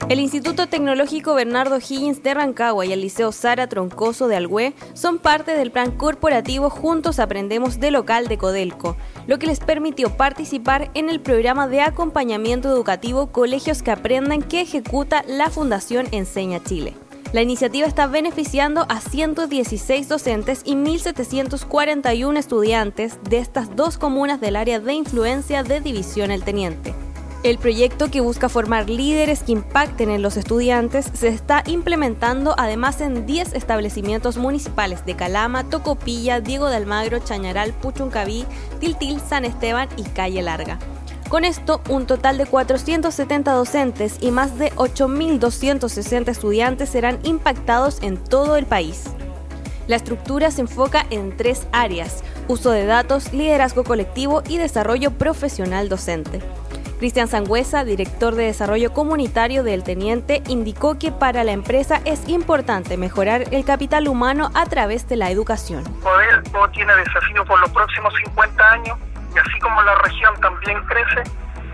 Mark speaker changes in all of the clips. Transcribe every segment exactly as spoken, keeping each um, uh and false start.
Speaker 1: El Instituto Tecnológico Bernardo Higgins de Rancagua y el Liceo Sara Troncoso de Alhué son parte del plan corporativo Juntos Aprendemos de Local de Codelco, lo que les permitió participar en el programa de acompañamiento educativo Colegios que Aprendan que ejecuta la Fundación Enseña Chile. La iniciativa está beneficiando a ciento dieciséis docentes y mil setecientos cuarenta y uno estudiantes de estas dos comunas del área de influencia de División El Teniente. El proyecto, que busca formar líderes que impacten en los estudiantes, se está implementando además en diez establecimientos municipales de Calama, Tocopilla, Diego de Almagro, Chañaral, Puchuncaví, Tiltil, San Esteban y Calle Larga. Con esto, un total de cuatrocientos setenta docentes y más de ocho mil doscientos sesenta estudiantes serán impactados en todo el país. La estructura se enfoca en tres áreas: uso de datos, liderazgo colectivo y desarrollo profesional docente. Cristian Sangüesa, director de Desarrollo Comunitario del Teniente, indicó que para la empresa es importante mejorar el capital humano a través de la educación.
Speaker 2: Codelco tiene desafíos por los próximos cincuenta años y así como la región también crece,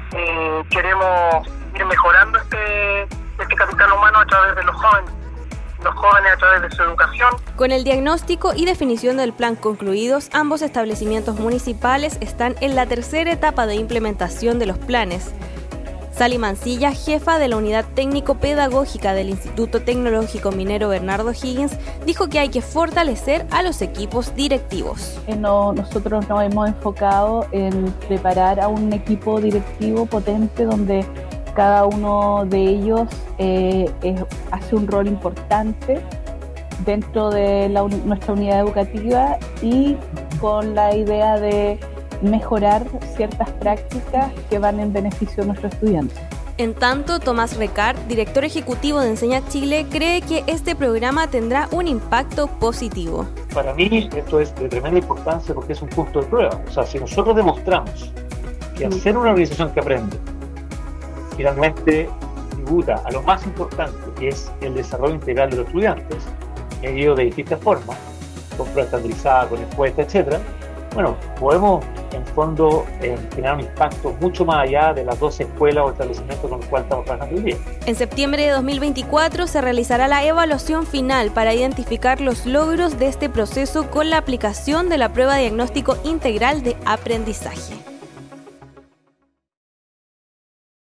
Speaker 2: eh, queremos ir mejorando este, este capital humano a través de los jóvenes. los jóvenes a través de su educación.
Speaker 1: Con el diagnóstico y definición del plan concluidos, ambos establecimientos municipales están en la tercera etapa de implementación de los planes. Sally Mancilla, jefa de la Unidad Técnico-Pedagógica del Instituto Tecnológico Minero Bernardo Higgins, dijo que hay que fortalecer a los equipos directivos.
Speaker 3: No, nosotros nos hemos enfocado en preparar a un equipo directivo potente donde cada uno de ellos eh, es, hace un rol importante dentro de la, nuestra unidad educativa y con la idea de mejorar ciertas prácticas que van en beneficio de nuestros estudiantes.
Speaker 1: En tanto, Tomás Recart, director ejecutivo de Enseña Chile, cree que este programa tendrá un impacto positivo.
Speaker 4: Para mí esto es de tremenda importancia porque es un punto de prueba. O sea, si nosotros demostramos que al ser una organización que aprende, finalmente tributa a lo más importante, que es el desarrollo integral de los estudiantes, medido de distintas formas, con prueba estandarizada, con encuestas, etcétera. Bueno, podemos en fondo eh, generar un impacto mucho más allá de las dos escuelas o establecimientos con los cuales estamos trabajando hoy día.
Speaker 1: En septiembre de dos mil veinticuatro se realizará la evaluación final para identificar los logros de este proceso con la aplicación de la prueba de diagnóstico integral de aprendizaje.